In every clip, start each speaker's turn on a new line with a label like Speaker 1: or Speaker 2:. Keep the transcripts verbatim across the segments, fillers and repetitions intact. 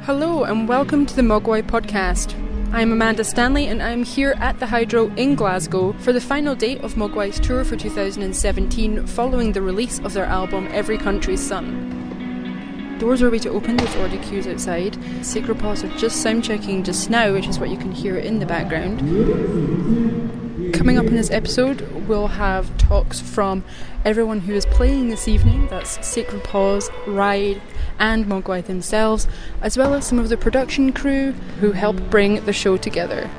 Speaker 1: Hello and welcome to the Mogwai podcast. I'm Amanda Stanley and I'm here at the Hydro in Glasgow for the final date of Mogwai's tour for two thousand seventeen following the release of their album Every Country's Son. Doors are ready to open, there's already queues outside. Sacred Paws are just sound checking just now, which is what you can hear in the background. Coming up in this episode, we'll have talks from everyone who is playing this evening. That's Sacred Paws, Ride, and Mogwai themselves, as well as some of the production crew who help bring the show together.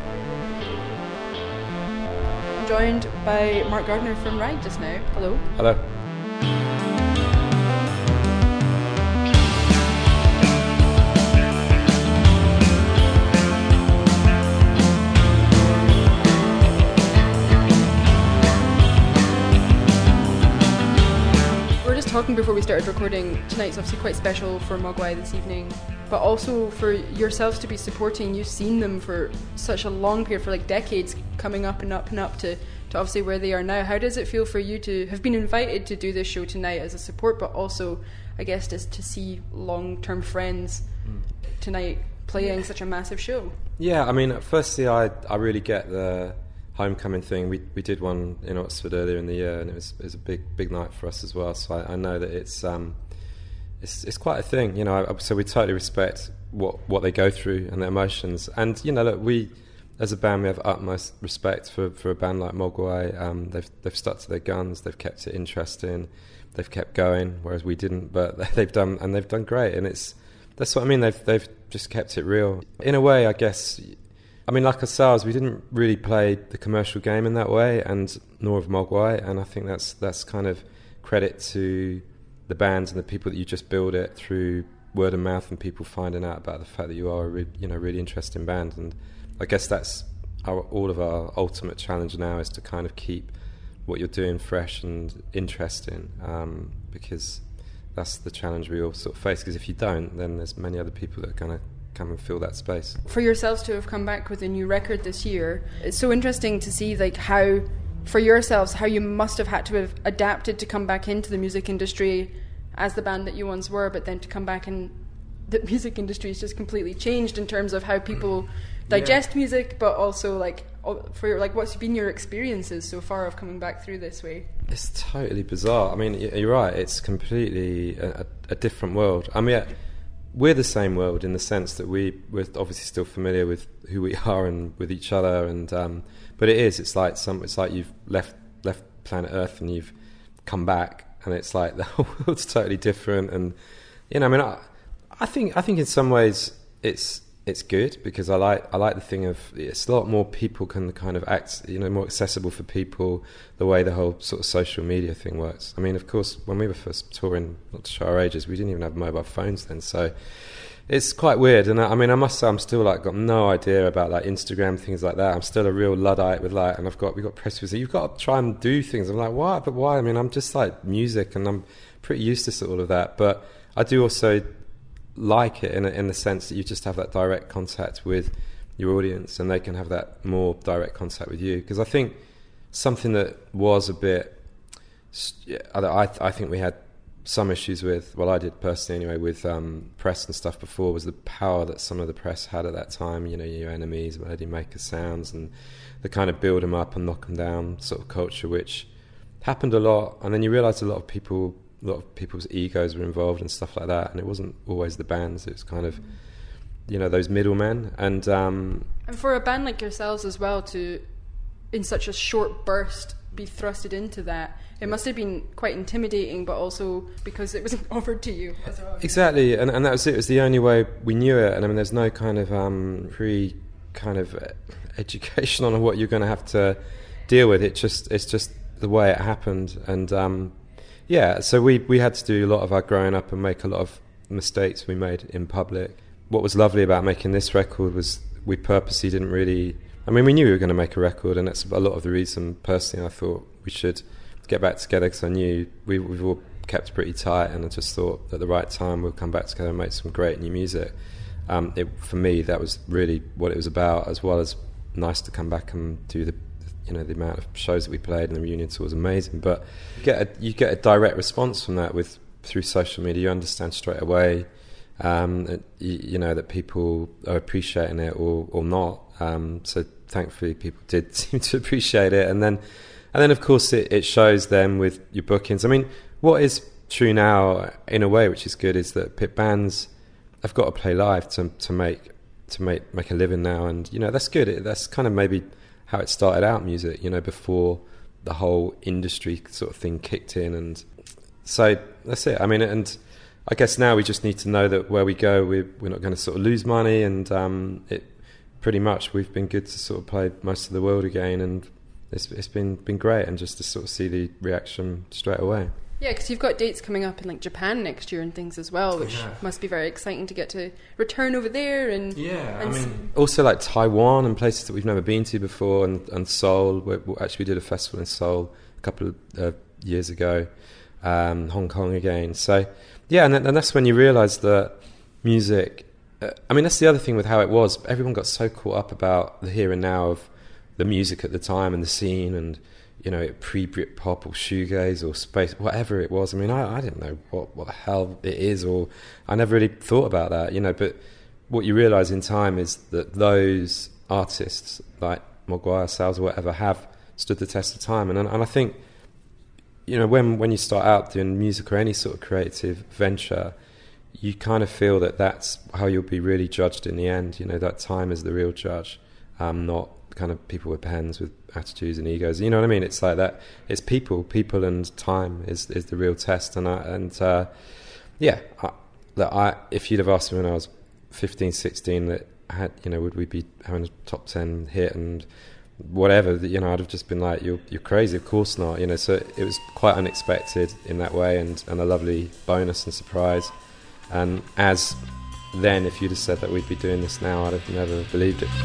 Speaker 1: I'm joined by Mark Gardner from Ride just now. Hello.
Speaker 2: Hello.
Speaker 1: Talking before we started recording, tonight's obviously quite special for Mogwai this evening, but also for yourselves to be supporting. You've seen them for such a long period, for like decades, coming up and up and up to, to obviously where they are now. How does it feel for you to have been invited to do this show tonight as a support, but also, I guess, just to see long-term friends mm. tonight playing such a massive show?
Speaker 2: Yeah, I mean, firstly, I, I really get the homecoming thing. We we did one in Oxford earlier in the year, and it was it was a big big night for us as well. So I, I know that it's um it's it's quite a thing, you know. I, so we totally respect what what they go through and their emotions. And you know, look, we as a band we have utmost respect for, for a band like Mogwai. Um, they've they've stuck to their guns. They've kept it interesting. They've kept going, whereas we didn't. But they've done and they've done great. And it's that's what I mean. They've they've just kept it real. In a way, I guess. I mean, like ourselves, we didn't really play the commercial game in that way, and nor of Mogwai, and I think that's that's kind of credit to the bands and the people that you just build it through word of mouth and people finding out about the fact that you are a re, you know really interesting band. And I guess that's our, all of our ultimate challenge now, is to kind of keep what you're doing fresh and interesting, um, because that's the challenge we all sort of face. Because if you don't, then there's many other people that are going to come and fill that space.
Speaker 1: For yourselves to have come back with a new record this year, it's so interesting to see like how, for yourselves, how you must have had to have adapted to come back into the music industry as the band that you once were, but then to come back and the music industry has just completely changed in terms of how people digest yeah. music, but also like for your, like what's been your experiences so far of coming back through this way?
Speaker 2: It's totally bizarre. I mean, you're right, it's completely a, a different world. I mean, we're the same world in the sense that we, we're obviously still familiar with who we are and with each other, and um, but it is, it's like some, it's like you've left left planet Earth and you've come back, and it's like the whole world's totally different. And you know, I mean, I, I think I think in some ways it's it's good, because I like I like the thing of it's a lot more people can kind of act, you know, more accessible for people, the way the whole sort of social media thing works. I mean, of course, when we were first touring, not to show our ages, we didn't even have mobile phones then, so it's quite weird. And I, I mean, I must say, I'm still like got no idea about like Instagram, things like that. I'm still a real Luddite with like, and I've got we got press releases. You've got to try and do things. I'm like, why? But why? I mean, I'm just like music, and I'm pretty used to all of that. But I do also like it in a, in the sense that you just have that direct contact with your audience, and they can have that more direct contact with you. Because I think something that was a bit, I, I think we had some issues with, well, I did personally anyway, with um, press and stuff before, was the power that some of the press had at that time. You know, your enemies, Melody Maker sounds, and the kind of build them up and knock them down sort of culture, which happened a lot. And then you realise a lot of people a lot of people's egos were involved and stuff like that, and it wasn't always the bands, it was kind of, you know, those middlemen. And um,
Speaker 1: and for a band like yourselves as well to, in such a short burst, be thrusted into that, it must have been quite intimidating, but also because it wasn't offered to you as well.
Speaker 2: Exactly, and and that was it. It was the only way we knew it. And I mean, there's no kind of um, pre kind of education on what you're going to have to deal with. It just it's just the way it happened. And um, yeah, so we we had to do a lot of our growing up and make a lot of mistakes we made in public. What was lovely about making this record was we purposely didn't really, I mean, we knew we were going to make a record, and that's a lot of the reason personally I thought we should get back together, because I knew we, we've all kept pretty tight, and I just thought at the right time we'll come back together and make some great new music. Um, it, for me, that was really what it was about, as well as nice to come back and do the, you know, the amount of shows that we played, and the reunion tour was amazing. But you get a, you get a direct response from that with through social media. You understand straight away um, it, you, you know, that people are appreciating it or, or not. Um, so thankfully people did seem to appreciate it. And then, and then of course it, it shows them with your bookings. I mean, what is true now in a way, which is good, is that pit bands have got to play live to to make to make make a living now. And, you know, that's good. It, that's kind of maybe how it started out, music, you know, before the whole industry sort of thing kicked in. And so that's it. I mean, and I guess now we just need to know that where we go, we're, we're not going to sort of lose money. And um, it pretty much, we've been good to sort of play most of the world again. And it's it's been, been great. And just to sort of see the reaction straight away.
Speaker 1: Yeah, because you've got dates coming up in like Japan next year and things as well, which yeah. must be very exciting to get to return over there. And
Speaker 2: yeah,
Speaker 1: and
Speaker 2: I mean, also like Taiwan and places that we've never been to before, and, and Seoul. We actually did a festival in Seoul a couple of uh, years ago, um, Hong Kong again. So yeah, and, and that's when you realise that music. Uh, I mean, that's the other thing with how it was. Everyone got so caught up about the here and now of the music at the time and the scene and, you know, pre-Britpop or shoegaze or space, whatever it was. I mean, I, I didn't know what, what the hell it is, or I never really thought about that, you know. But what you realise in time is that those artists like Mogwai, Salz, or whatever have stood the test of time. And, and I think, you know, when, when you start out doing music or any sort of creative venture, you kind of feel that that's how you'll be really judged in the end. You know, that time is the real judge, um, not kind of people with pens with attitudes and egos. You know what I mean? It's like that. It's people, people, and time is is the real test. And I, and uh, yeah, I, that I if you'd have asked me when I was fifteen, sixteen that I had, you know, would we be having a top ten hit and whatever, you know, I'd have just been like, you're you're crazy. Of course not. You know, so it was quite unexpected in that way, and and a lovely bonus and surprise. And as then, if you'd have said that we'd be doing this now, I'd have never believed it.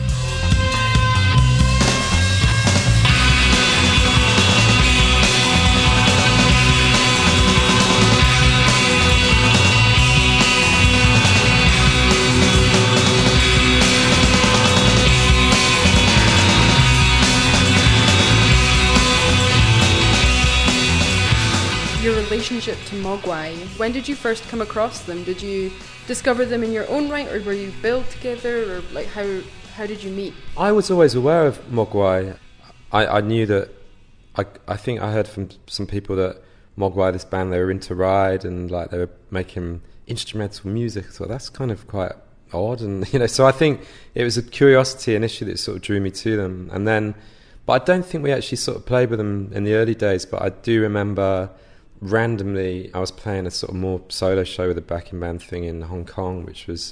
Speaker 1: Relationship to Mogwai. When did you first come across them? Did you discover them in your own right, or were you built together, or like how how did you meet?
Speaker 2: I was always aware of Mogwai. I, I knew that. I I think I heard from some people that Mogwai, this band, they were into Ride and like they were making instrumental music. So that's kind of quite odd, and you know. So I think it was a curiosity initially that sort of drew me to them, and then. But I don't think we actually sort of played with them in the early days. But I do remember. Randomly, I was playing a sort of more solo show with a backing band thing in Hong Kong, which was,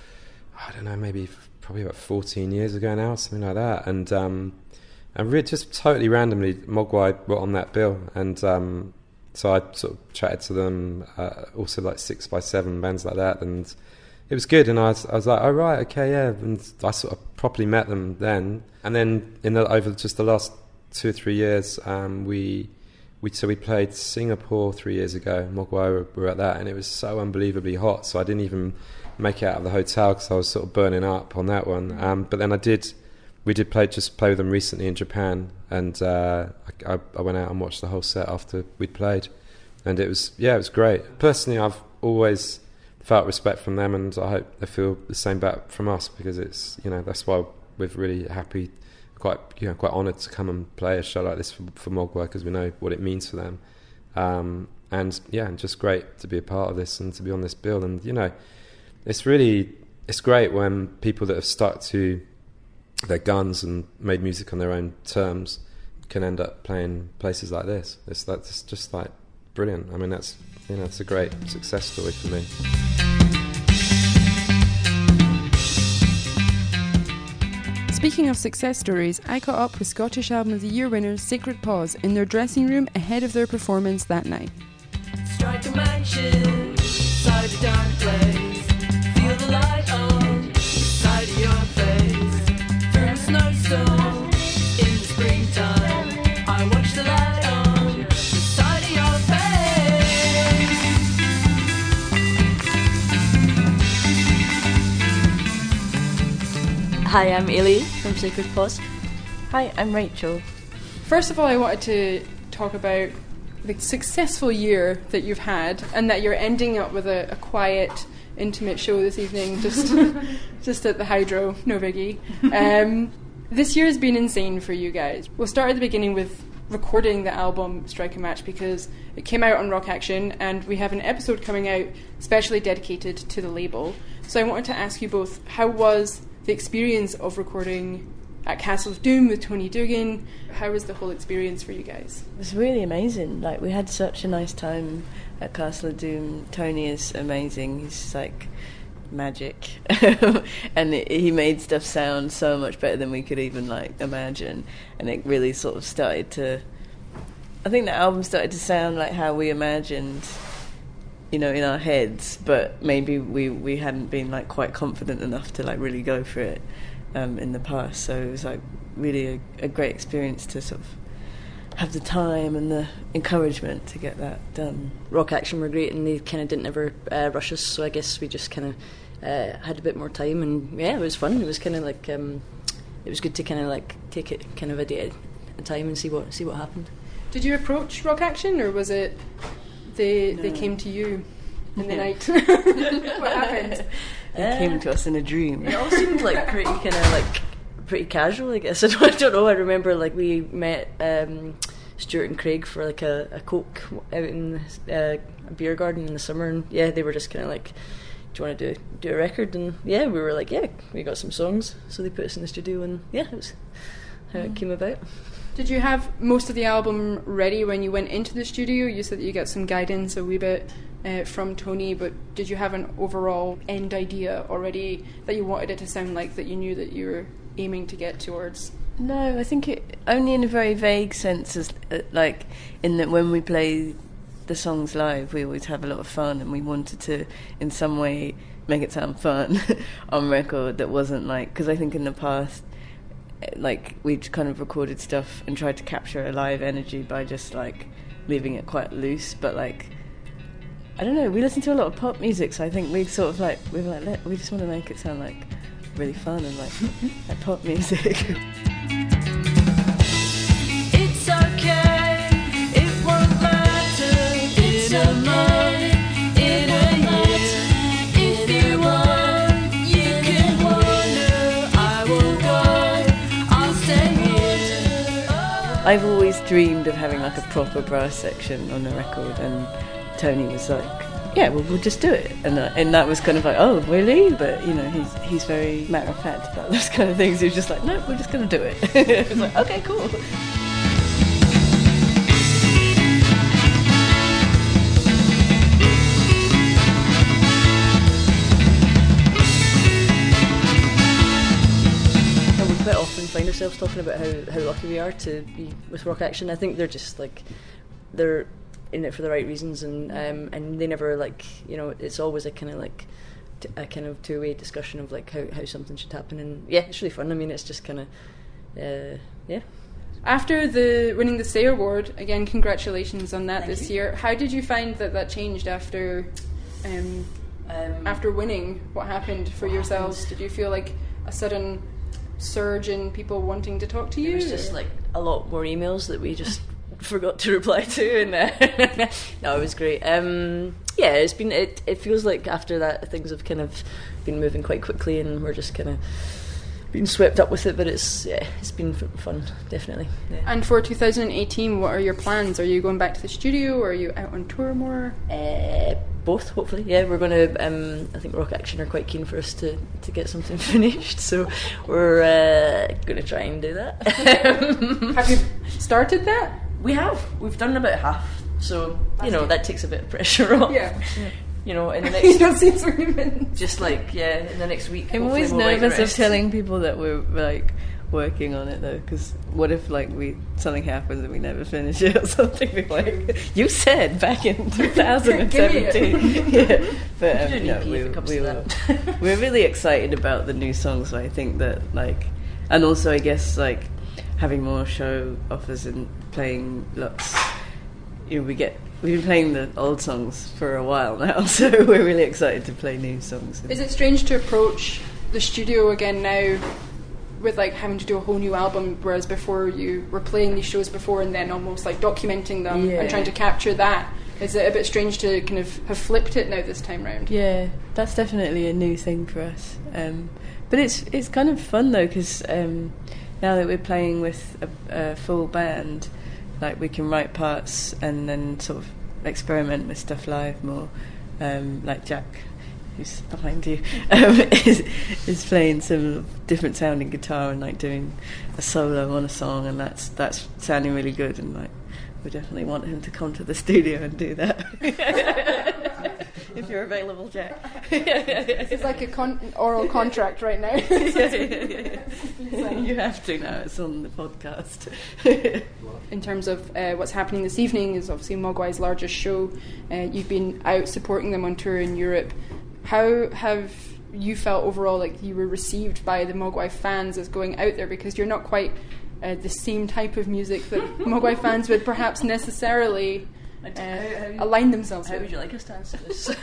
Speaker 2: I don't know, maybe probably about fourteen years ago now, something like that. And um, and really just totally randomly, Mogwai were on that bill, and um, so I sort of chatted to them. Uh, also, like six by seven bands like that, and it was good. And I was, I was like, oh right, okay, yeah. And I sort of properly met them then. And then in the, over just the last two or three years, um, we. We, so we played Singapore three years ago. Mogwai were, were at that, and it was so unbelievably hot. So I didn't even make it out of the hotel because I was sort of burning up on that one. Um, but then I did, we did play just play with them recently in Japan, and uh, I, I went out and watched the whole set after we'd played, and it was yeah, it was great. Personally, I've always felt respect from them, and I hope they feel the same back from us, because it's, you know, that's why we're really happy. Quite, you know, quite honoured to come and play a show like this for, for Mogwai, because we know what it means for them, um, and yeah, just great to be a part of this and to be on this bill. And you know, it's really it's great when people that have stuck to their guns and made music on their own terms can end up playing places like this. It's that's just like brilliant. I mean, that's you know, it's a great success story for me.
Speaker 1: Speaking of success stories, I caught up with Scottish Album of the Year winners Sacred Paws in their dressing room ahead of their performance that night. Strike a mansion, side a dark place, feel the light on the side of your face, through a snowstorm in the springtime, I watch the light on the side of your face.
Speaker 3: Hi, I'm Illy from Sacred Paws.
Speaker 4: Hi, I'm Rachel.
Speaker 1: First of all, I wanted to talk about the successful year that you've had, and that you're ending up with a, a quiet intimate show this evening, just just at the Hydro, no biggie. Um, this year has been insane for you guys. We'll start at the beginning with recording the album Strike a Match, because it came out on Rock Action, and we have an episode coming out specially dedicated to the label. So I wanted to ask you both, how was the experience of recording at Castle of Doom with Tony Duggan? How was the whole experience for you guys?
Speaker 4: It was really amazing. Like, we had such a nice time at Castle of Doom. Tony is amazing. He's like magic. And it, he made stuff sound so much better than we could even like imagine. And it really sort of started to, I think the album started to sound like how we imagined, you know, in our heads, but maybe we, we hadn't been like quite confident enough to like really go for it um, in the past. So it was like really a, a great experience to sort of have the time and the encouragement to get that done.
Speaker 3: Rock Action were great, and they kind of didn't ever uh, rush us, so I guess we just kind of uh, had a bit more time, and yeah, it was fun. It was kind of like um, it was good to kind of like take it kind of a day at a time and see what see what happened.
Speaker 1: Did you approach Rock Action, or was it they
Speaker 4: no.
Speaker 1: they came to you in the night? What happened?
Speaker 4: They
Speaker 3: Uh,
Speaker 4: came to us in a dream.
Speaker 3: It all seemed like pretty kind of like pretty casual, I guess. I don't, I don't know. I remember like we met um, Stuart and Craig for like a, a Coke out in uh, a beer garden in the summer, and yeah, they were just kind of like, "Do you want to do do a record?" And yeah, we were like, "Yeah, we got some songs," so they put us in the studio, and yeah, it was how it came about.
Speaker 1: Did you have most of the album ready when you went into the studio? You said that you got some guidance a wee bit uh, from Tony, but did you have an overall end idea already that you wanted it to sound like, that you knew that you were aiming to get towards?
Speaker 4: No, I think it only in a very vague sense, as uh, like in that when we play the songs live, we always have a lot of fun, and we wanted to in some way make it sound fun on record. That wasn't like, because I think in the past, like, we'd kind of recorded stuff and tried to capture a live energy by just like leaving it quite loose, but like, I don't know, we listen to a lot of pop music, so I think we sort of like we were like Let, we just want to make it sound like really fun and like like pop music.
Speaker 5: It's okay, it won't matter. It's a month, in a year. If you want, you can wander. I will go, I'll stay here. Oh.
Speaker 4: I've always dreamed of having like a proper brass section on the record, and Tony was like, yeah, well, we'll just do it. And uh, and that was kind of like, oh, really? But, you know, he's he's very matter-of-fact about those kind of things. He was just like, no, we're just going to do it. It was like, okay, cool.
Speaker 3: And we quite often find ourselves talking about how, how lucky we are to be with Rock Action. I think they're just like, they're in it for the right reasons, and um, and they never like, you know, it's always a kind of like t- a kind of two-way discussion of like how, how something should happen, and yeah, it's really fun. I mean, it's just kind of uh, yeah.
Speaker 1: After the winning the Say Award, again, congratulations on that.
Speaker 3: Thank
Speaker 1: this
Speaker 3: you.
Speaker 1: year. How did you find that that changed after um,
Speaker 3: Um,
Speaker 1: after winning? What happened for
Speaker 3: What
Speaker 1: yourselves?
Speaker 3: happened?
Speaker 1: Did you feel like a sudden surge in people wanting to talk to you?
Speaker 3: It was just
Speaker 1: or-
Speaker 3: like a lot more emails that we just forgot to reply to, and uh, no, it was great. Um, yeah, it's been. It, it feels like after that things have kind of been moving quite quickly, and we're just kind of being swept up with it. But it's yeah, it's been f- fun, definitely. Yeah.
Speaker 1: And for two thousand eighteen, what are your plans? Are you going back to the studio, or are you out on tour more?
Speaker 3: Uh, both, hopefully. Yeah, we're going to. Um, I think Rock Action are quite keen for us to, to get something finished, so we're uh, going to try and do that.
Speaker 1: Have you started that?
Speaker 3: We have. We've done about half, so you know that takes a bit of pressure off.
Speaker 1: Yeah.
Speaker 3: You know, in the
Speaker 1: You
Speaker 3: next,
Speaker 1: don't seem so convinced.
Speaker 3: just like yeah, in the next week.
Speaker 4: I'm
Speaker 3: hopefully
Speaker 4: always
Speaker 3: we'll write the
Speaker 4: nervous of
Speaker 3: rest.
Speaker 4: telling people that we're like working on it though, because what if like we something happens and we never finish it or something? We're like, you said back in two thousand seventeen. Yeah, but um,
Speaker 3: We do an
Speaker 4: no,
Speaker 3: E P
Speaker 4: we,
Speaker 3: if it comes
Speaker 4: we
Speaker 3: to
Speaker 4: were,
Speaker 3: that.
Speaker 4: we're really excited about the new songs. So I think that like, and also I guess like having more show offers and playing lots. You know, we get we've been playing the old songs for a while now, so we're really excited to play new songs.
Speaker 1: Is it strange to approach the studio again now with like having to do a whole new album, whereas before you were playing these shows before and then almost like documenting them
Speaker 4: Yeah.
Speaker 1: and trying to capture that Is it a bit strange to kind of have flipped it now this time round?
Speaker 4: Yeah, that's definitely a new thing for us. Um, but it's it's kind of fun though, because um, now that we're playing with a, a full band, like we can write parts and then sort of experiment with stuff live more. Um, like Jack, who's behind you, um, is, is playing some different sounding guitar and like doing a solo on a song, and that's that's sounding really good. And like we definitely want him to come to the studio and do that. If you're available, Jack.
Speaker 1: This is like a con- oral contract right now.
Speaker 4: yeah, yeah, yeah. You have to now, it's on the podcast.
Speaker 1: In terms of uh, what's happening this evening is obviously Mogwai's largest show. Uh, you've been out supporting them on tour in Europe. How have you felt overall like you were received by the Mogwai fans as going out there, because you're not quite uh, the same type of music that Mogwai fans would perhaps necessarily Uh,
Speaker 3: how, how,
Speaker 1: align themselves
Speaker 3: how
Speaker 1: with.
Speaker 3: would you like us to answer this?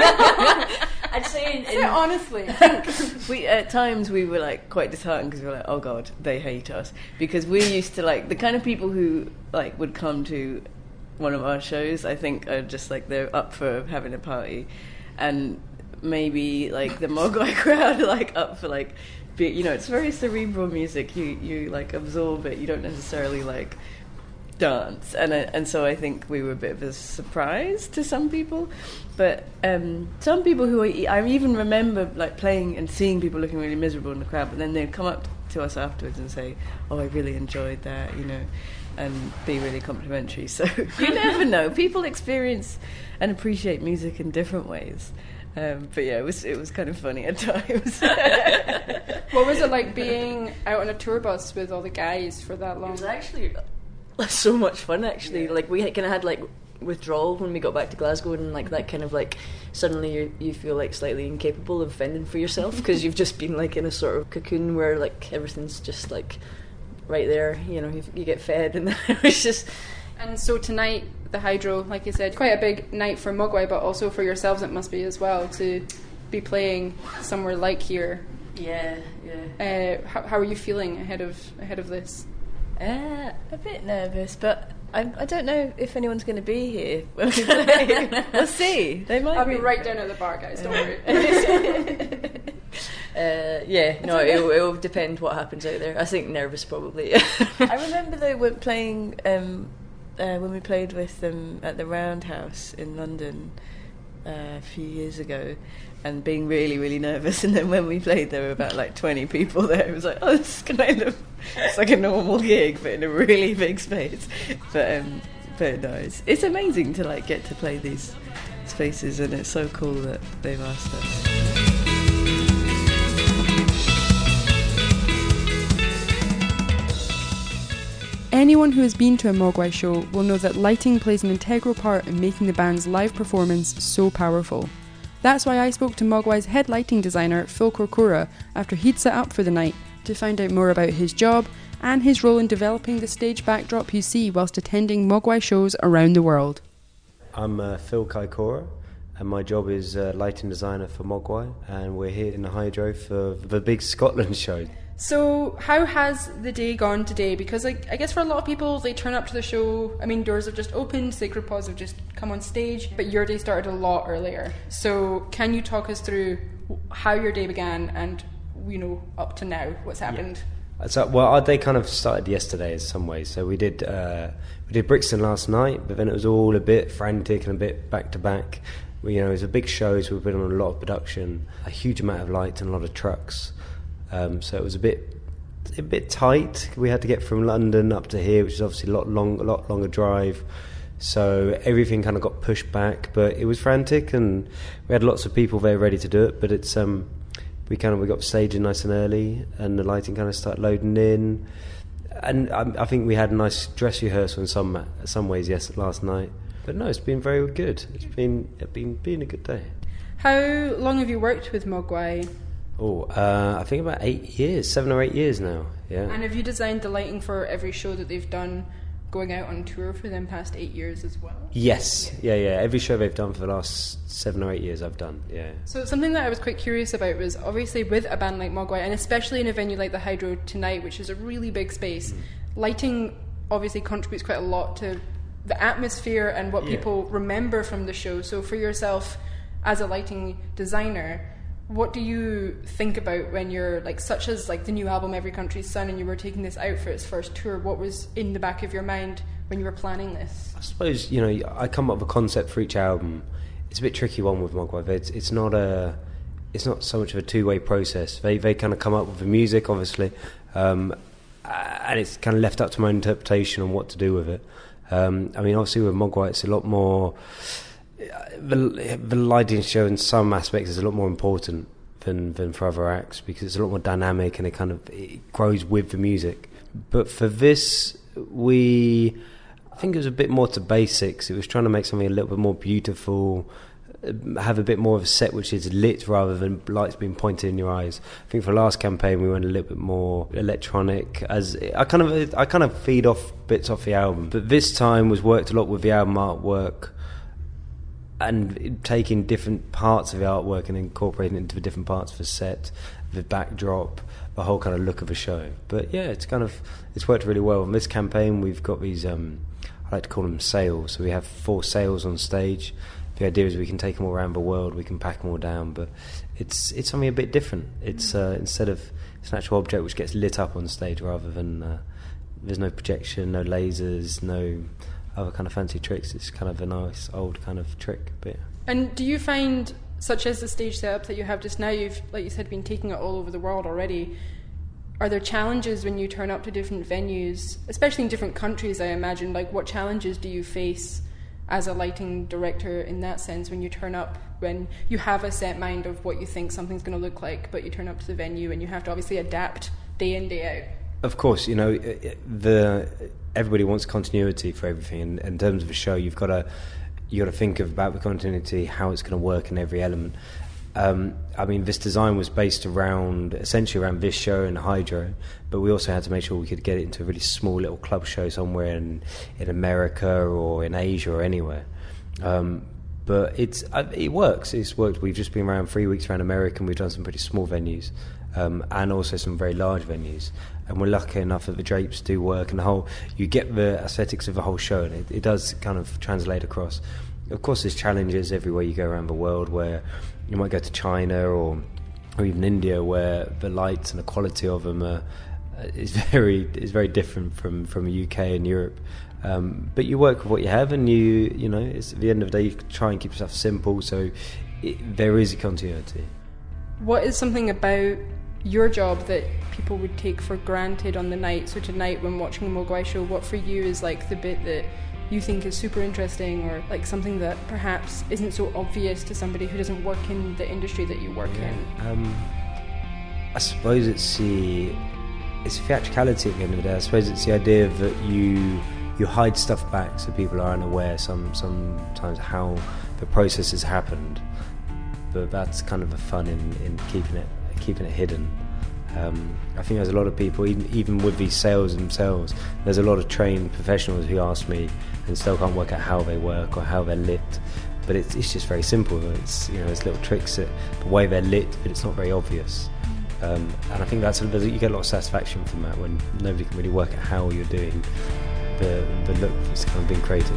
Speaker 3: I'd say, in, in,
Speaker 1: Yeah, honestly,
Speaker 4: we at times we were like quite disheartened because we were like, oh god, they hate us, because we used to like the kind of people who like would come to one of our shows. I think are just like they're up for having a party, and maybe like the Mogwai crowd are like up for like, be, you know, it's very cerebral music. You you like absorb it. You don't necessarily like dance, and uh, and so I think we were a bit of a surprise to some people, but um, some people who I, I even remember like playing and seeing people looking really miserable in the crowd, but then they'd come up to us afterwards and say, "Oh, I really enjoyed that," you know, and be really complimentary. So you never know. People experience and appreciate music in different ways. Um, but yeah, it was it was kind of funny at times.
Speaker 1: what was it like being out on a tour bus with all the guys for that
Speaker 3: it
Speaker 1: long?
Speaker 3: was actually so much fun, actually. Yeah. Like we kind of had like withdrawal when we got back to Glasgow, and like that kind of like suddenly you you feel like slightly incapable of fending for yourself because you've just been like in a sort of cocoon where like everything's just like right there, you know, you, you get fed, and it was just.
Speaker 1: And so tonight, the Hydro, like you said, quite a big night for Mogwai, but also for yourselves it must be as well to be playing somewhere like here.
Speaker 3: Yeah, yeah.
Speaker 1: Uh, how, how are you feeling ahead of ahead of this?
Speaker 4: Uh, a bit nervous, but I, I don't know if anyone's going to be here when we play. We'll see. They might.
Speaker 1: I'll be
Speaker 4: be
Speaker 1: right down at the bar, guys. Don't worry.
Speaker 3: uh, yeah, no, it'll, it'll depend what happens out there. I think nervous probably.
Speaker 4: I remember though when playing um, uh, when we played with them at the Roundhouse in London uh, a few years ago, and being really, really nervous. And then when we played, there were about like twenty people there. It was like, oh, this is kind of, it's like a normal gig, but in a really big space. But um, but no, it's, it's amazing to like get to play these spaces, and it's so cool that they've asked us.
Speaker 1: Anyone who has been to a Mogwai show will know that lighting plays an integral part in making the band's live performance so powerful. That's why I spoke to Mogwai's head lighting designer Phil Corcura after he'd set up for the night to find out more about his job and his role in developing the stage backdrop you see whilst attending Mogwai shows around the world.
Speaker 6: I'm uh, Phil Kaikora, and my job is uh, lighting designer for Mogwai, and we're here in the Hydro for the big Scotland show.
Speaker 1: So how has the day gone today? Because like, I guess for a lot of people, they turn up to the show, I mean, doors have just opened, Sacred Paws have just come on stage, but your day started a lot earlier. So can you talk us through how your day began and, you know, up to now, what's happened?
Speaker 6: Yeah. So, well, our day kind of started yesterday in some ways. So we did uh, we did Brixton last night, but then it was all a bit frantic and a bit back to back. We, you know, it was a big show, so we've been on a lot of production, a huge amount of lights and a lot of trucks. Um, so it was a bit a bit tight. We had to get from London up to here, which is obviously a lot long, a lot longer drive. So everything kind of got pushed back, but it was frantic, and we had lots of people very ready to do it. But it's um, we kind of we got staging nice and early, and the lighting kind of started loading in. And I, I think we had a nice dress rehearsal in some some ways, yes, last night. But no, it's been very good. It's been it's been been a good day.
Speaker 1: How long have you worked with Mogwai?
Speaker 6: Oh, uh, I think about eight years, seven or eight years now, yeah.
Speaker 1: And have you designed the lighting for every show that they've done going out on tour for them past eight years as well?
Speaker 6: Yes, yeah, yeah. Every show they've done for the last seven or eight years I've done, yeah.
Speaker 1: So something that I was quite curious about was obviously with a band like Mogwai, and especially in a venue like the Hydro tonight, which is a really big space, mm. lighting obviously contributes quite a lot to the atmosphere and what
Speaker 7: Yeah.
Speaker 1: people remember from the show. So for yourself as a lighting designer, what do you think about when you're like, such as like the new album Every Country's Son, and you were taking this out for its first tour? What was in the back of your mind when you were planning this?
Speaker 6: I suppose, you know, I come up with a concept for each album. It's a bit tricky one with Mogwai. It's, it's not a, it's not so much of a two-way process. They they kind of come up with the music, obviously, um, and it's kind of left up to my interpretation on what to do with it. Um, I mean, obviously with Mogwai, it's a lot more. The, the lighting show in some aspects is a lot more important than than for other acts, because it's a lot more dynamic and it kind of it grows with the music. But for this, we, I think it was a bit more to basics. It was trying to make something a little bit more beautiful, have a bit more of a set which is lit rather than lights being pointed in your eyes. I think for the last campaign we went a little bit more electronic. As I kind of I kind of feed off bits off the album, but this time was worked a lot with the album artwork and taking different parts of the artwork and incorporating it into the different parts of the set, the backdrop, the whole kind of look of a show. But yeah, it's kind of it's worked really well. On this campaign, we've got these um, I like to call them sails. So we have four sails on stage. The idea is we can take them all around the world, we can pack them all down, but it's it's something a bit different. It's uh, instead of it's an actual object which gets lit up on stage rather than uh, there's no projection, no lasers, no other kind of fancy tricks. It's kind of a nice old kind of trick. But yeah.
Speaker 1: And do you find, such as the stage setup that you have just now, you've, like you said, been taking it all over the world already, are there challenges when you turn up to different venues, especially in different countries, I imagine? Like, what challenges do you face as a lighting director in that sense when you turn up, when you have a set mind of what you think something's going to look like, but you turn up to the venue and you have to obviously adapt day in, day out?
Speaker 6: Of course, you know, the everybody wants continuity for everything, and in terms of a show, you've got to you got to think of about the continuity, how it's going to work in every element. Um, I mean, this design was based around essentially around this show and Hydro, but we also had to make sure we could get it into a really small little club show somewhere in in America or in Asia or anywhere. Um, but it's uh, it works. It's worked. We've just been around three weeks around America, and we've done some pretty small venues, um, and also some very large venues. And we're lucky enough that the drapes do work, and the whole you get the aesthetics of the whole show, and it, it does kind of translate across. Of course, there's challenges everywhere you go around the world, where you might go to China or or even India, where the lights and the quality of them are, is very is very different from from the U K and Europe. Um, but you work with what you have, and you you know it's, at the end of the day, you try and keep stuff simple, so it, there is a continuity.
Speaker 1: What is something about your job that people would take for granted on the night? So tonight, when watching a Mogwai show, what for you is like the bit that you think is super interesting, or like something that perhaps isn't so obvious to somebody who doesn't work in the industry that you work
Speaker 6: Yeah.
Speaker 1: in?
Speaker 6: Um, I suppose it's the it's theatricality at the end of the day. I suppose it's the idea that you you hide stuff back so people are unaware some sometimes how the process has happened. But that's kind of the fun in, in keeping it keeping it hidden. Um, I think there's a lot of people, even, even with these sales themselves, there's a lot of trained professionals who ask me and still can't work out how they work or how they're lit. But it's it's just very simple. It's you know there's little tricks that the way they're lit, but it's not very obvious. Um, and I think that's you get a lot of satisfaction from that when nobody can really work out how you're doing the the look that's kind of been created.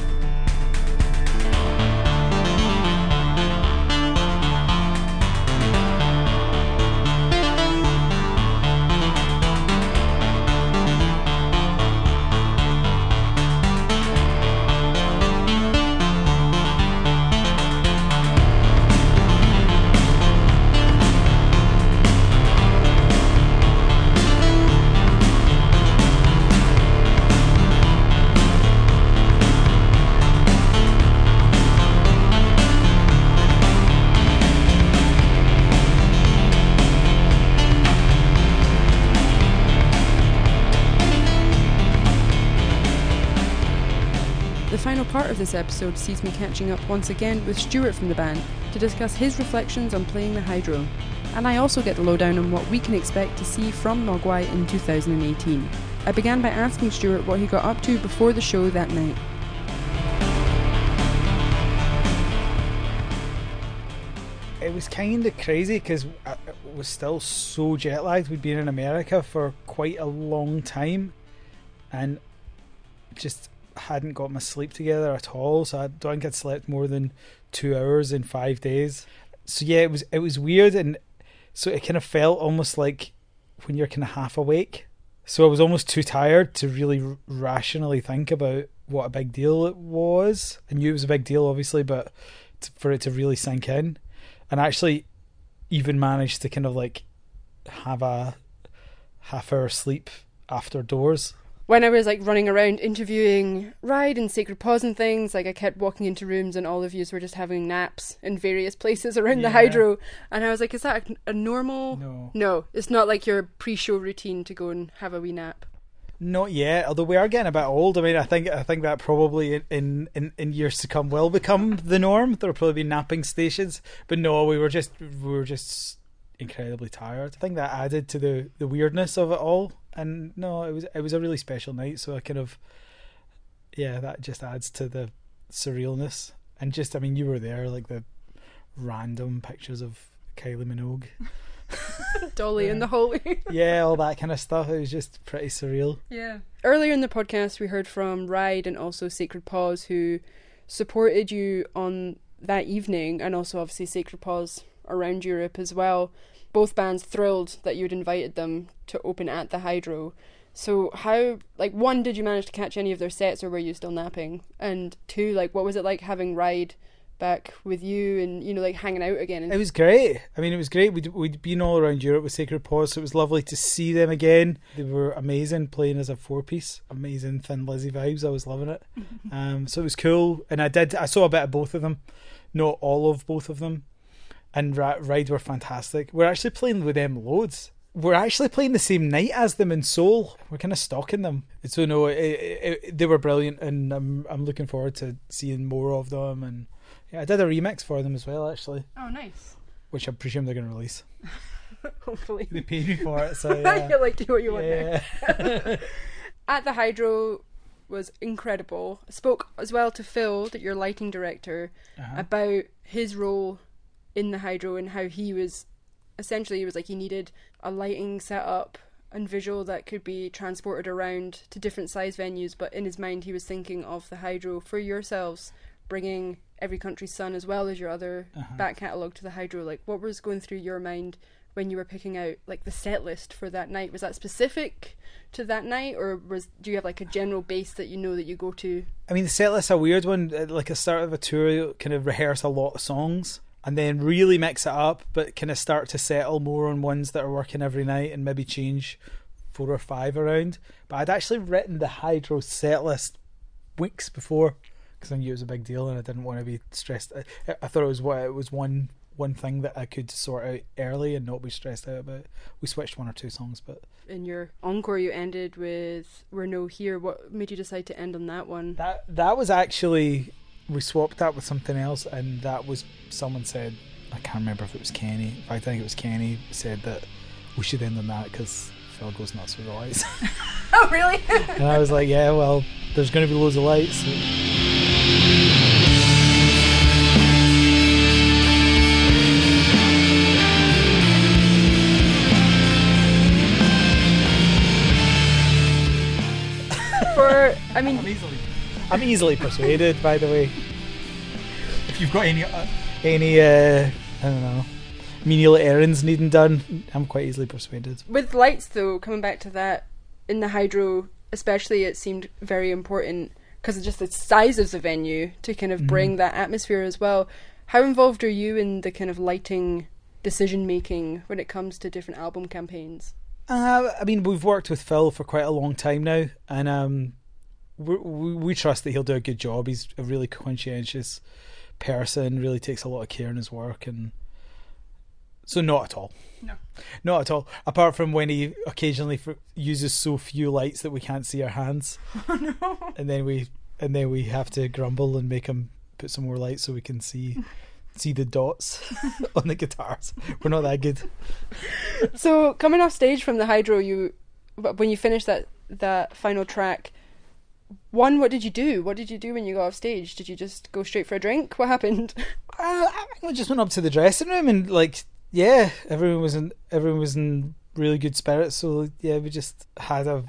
Speaker 1: Part of this episode sees me catching up once again with Stuart from the band to discuss his reflections on playing the Hydro, and I also get the lowdown on what we can expect to see from Mogwai in two thousand eighteen. I began by asking Stuart what he got up to before the show that night.
Speaker 7: It was kind of crazy because I was still so jet lagged. We'd been in America for quite a long time, and just hadn't got my sleep together at all, so I don't think I'd slept more than two hours in five days. So yeah, it was it was weird, and so it kind of felt almost like when you're kind of half awake. So I was almost too tired to really r- rationally think about what a big deal it was. I knew it was a big deal, obviously, but t- for it to really sink in, and actually even managed to kind of like have a half hour sleep after doors.
Speaker 1: When I was like running around interviewing Ride and Sacred Paws and things, like I kept walking into rooms and all of you were just having naps in various places around
Speaker 7: Yeah.
Speaker 1: the Hydro, and I was like, is that a, a normal?
Speaker 7: No.
Speaker 1: No, it's not like your pre-show routine to go and have a wee nap.
Speaker 7: Not yet, although we are getting a bit old. I mean, I think I think that probably in, in, in years to come will become the norm. There'll probably be napping stations, but no, we were just we were just incredibly tired. I think that added to the, the weirdness of it all. And no, it was it was a really special night. So I kind of yeah, that just adds to the surrealness. And just, I mean, you were there, like the random pictures of Kylie Minogue.
Speaker 1: Dolly
Speaker 7: Yeah.
Speaker 1: in the hallway.
Speaker 7: Yeah, all that kind of stuff. It was just pretty surreal.
Speaker 1: Yeah. Earlier in the podcast, we heard from Ride and also Sacred Paws, who supported you on that evening, and also obviously Sacred Paws around Europe as well. Both bands thrilled that you'd invited them to open at the Hydro. So how, like, one, did you manage to catch any of their sets, or were you still napping? And two, like, what was it like having Ride back with you and, you know, like hanging out again?
Speaker 7: It was great. I mean, it was great. We'd, we'd been all around Europe with Sacred Paws, so it was lovely to see them again. They were amazing playing as a four-piece. Amazing Thin Lizzy vibes. I was loving it. Um, so it was cool. And I did, I saw a bit of both of them. Not all of both of them. And Ra- Ride were fantastic. We're actually playing with them loads. We're actually playing the same night as them in Seoul. We're kind of stalking them. So no, it, it, it, they were brilliant, and I'm I'm looking forward to seeing more of them. And yeah, I did a remix for them as well, actually,
Speaker 1: Oh, nice.
Speaker 7: which I presume they're going to release.
Speaker 1: Hopefully.
Speaker 7: They paid me for it, so yeah.
Speaker 1: You like to do what you want there.
Speaker 7: yeah.
Speaker 1: At the Hydro was incredible. I spoke as well to Phil, that your lighting director,
Speaker 7: Uh-huh.
Speaker 1: about his role in the Hydro and how he was essentially, he was like, he needed a lighting setup and visual that could be transported around to different size venues, but in his mind he was thinking of the Hydro for yourselves, bringing Every Country's Son as well as your other
Speaker 7: Uh-huh.
Speaker 1: back catalogue to the Hydro. Like, what was going through your mind when you were picking out like the set list for that night? Was that specific to that night, or was do you have like a general base that you know that you go to?
Speaker 7: I mean, the set list's a weird one. Uh, Like, a start of a tour, you kind of rehearse a lot of songs and then really mix it up, but kind of start to settle more on ones that are working every night and maybe change four or five around. But I'd actually written the Hydro set list weeks before because I knew it was a big deal and I didn't want to be stressed. I, I thought it was what it was one one thing that I could sort out early and not be stressed out about. We switched one or two songs, but
Speaker 1: In your encore, you ended with "We're No Here." What made you decide to end on that one?
Speaker 7: that that was actually, we swapped that with something else, and that was, someone said, I can't remember if it was Kenny, in fact I think it was Kenny, said that we should end on that because Phil goes nuts with the lights.
Speaker 1: Oh, really?
Speaker 7: And I was like, yeah, well, there's going to be loads of lights, so.
Speaker 1: For I mean,
Speaker 7: I'm easily, I'm easily persuaded, by the way. If you've got any, uh, any, uh, I don't know, menial errands needing done, I'm quite easily persuaded.
Speaker 1: with lights though, coming back to that, in the Hydro especially, it seemed very important because of just the size of the venue to kind of bring
Speaker 7: Mhm.
Speaker 1: that atmosphere as well. How involved are you in the kind of lighting decision making when it comes to different album campaigns?
Speaker 7: Uh, I mean, we've worked with Phil for quite a long time now, and um, we, we we trust that he'll do a good job. He's a really conscientious person, really takes a lot of care in his work, and so not at all.
Speaker 1: No.
Speaker 7: Not at all. Apart from when he occasionally f- uses so few lights that we can't see our hands,
Speaker 1: Oh no.
Speaker 7: and then we and then we have to grumble and make him put some more lights so we can see see the dots on the guitars. We're not that good.
Speaker 1: So coming off stage from the Hydro, you when you finished that that final track, one, what did you do? What did you do when you got off stage? Did you just go straight for a drink? What happened?
Speaker 7: Uh, I think we just went up to the dressing room and, like, yeah, everyone was in everyone was in really good spirits. So yeah, we just had a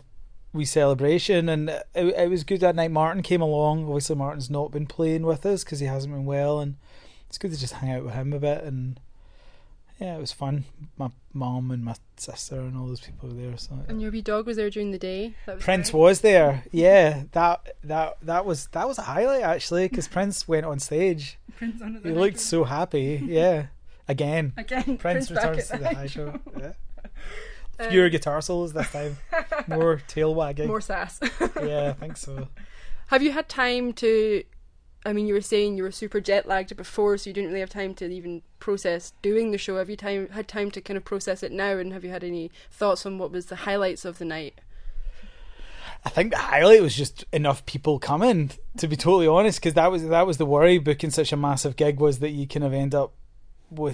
Speaker 7: wee celebration, and it, it was good that night. Martin came along. Obviously, Martin's not been playing with us because he hasn't been well, and it's good to just hang out with him a bit. And yeah, it was fun. My mum and my sister and all those people were there. So
Speaker 1: And your wee dog was there during the day. That was
Speaker 7: Prince
Speaker 1: great.
Speaker 7: was there. Yeah, that that that was that was a highlight actually, because Prince went on stage.
Speaker 1: Prince on
Speaker 7: He looked so happy. Yeah, again.
Speaker 1: again.
Speaker 7: Prince,
Speaker 1: back
Speaker 7: returns
Speaker 1: at
Speaker 7: to the
Speaker 1: the
Speaker 7: high show. Yeah.
Speaker 1: Um,
Speaker 7: Fewer guitar solos this time. More tail wagging.
Speaker 1: More sass.
Speaker 7: Yeah, I think so.
Speaker 1: Have you had time to? I mean, you were saying you were super jet lagged before, so you didn't really have time to even process doing the show. Have you time had time to kind of process it now? And have you had any thoughts on what was the highlights of the night?
Speaker 7: I think the highlight was just enough people coming. To be totally honest, because that was that was the worry. Booking such a massive gig was that you kind of end up with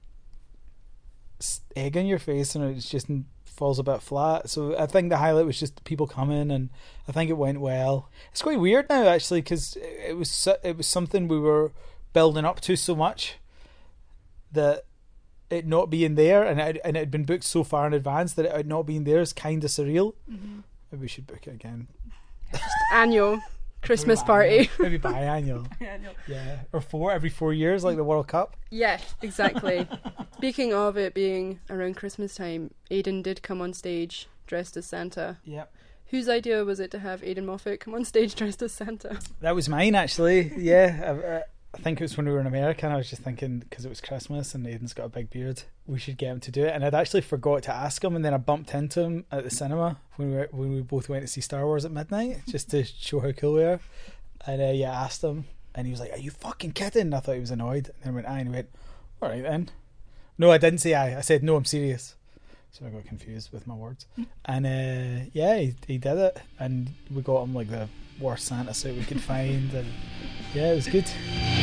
Speaker 7: s- egg on your face, and it just falls a bit flat. So I think the highlight was just people coming, and I think it went well. It's quite weird now actually, because it was so- it was something we were building up to so much that it not being there, and it, and it had been booked so far in advance that it had not been there is kind of surreal.
Speaker 1: Mm-hmm.
Speaker 7: Maybe we should book it again.
Speaker 1: Annual Christmas
Speaker 7: Maybe
Speaker 1: party.
Speaker 7: biannual. Maybe biannual. Yeah, or four every four years, like the World Cup.
Speaker 1: Yeah, exactly. Speaking of it being around Christmas time, Aidan did come on stage dressed as Santa.
Speaker 7: Yep.
Speaker 1: Whose idea was it to have Aidan Moffat come on stage dressed as Santa?
Speaker 7: That was mine, actually. Yeah, I, I think it was when we were in America, and I was just thinking, because it was Christmas and Aidan's got a big beard, we should get him to do it. And I'd actually forgot to ask him, and then I bumped into him at the cinema when we were, when we both went to see Star Wars at midnight, just to show how cool we are. And uh, yeah, I asked him, and he was like, "Are you fucking kidding?" And I thought he was annoyed. And then I went, "Aye," and he went, "All right then." No, I didn't say aye. I said, "No, I'm serious." So I got confused with my words. And uh, yeah, he, he did it, and we got him like the worst Santa suit we could find, and yeah, it was good.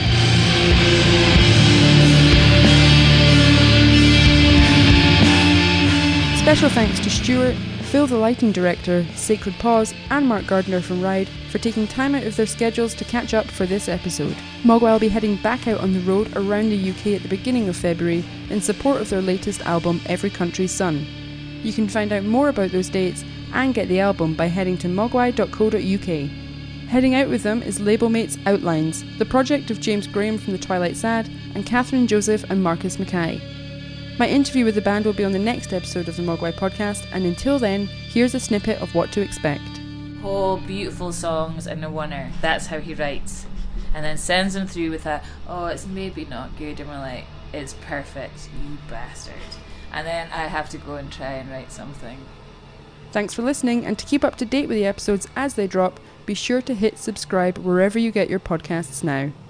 Speaker 1: Special thanks to Stuart, Phil the lighting director, Sacred Paws, and Mark Gardner from Ride for taking time out of their schedules to catch up for this episode. Mogwai will be heading back out on the road around the U K at the beginning of February in support of their latest album Every Country's Son. You can find out more about those dates and get the album by heading to mogwai dot co dot uk. Heading out with them is label mates Outlines, the project of James Graham from The Twilight Sad and Catherine Joseph and Marcus Mackay. My interview with the band will be on the next episode of the Mogwai podcast, and until then, here's a snippet of what to expect.
Speaker 8: Whole beautiful songs in a oneer. That's how he writes. And then sends them through with a, oh, it's maybe not good. And we're like, it's perfect, you bastard. And then I have to go and try and write something.
Speaker 1: Thanks for listening, and to keep up to date with the episodes as they drop, be sure to hit subscribe wherever you get your podcasts now.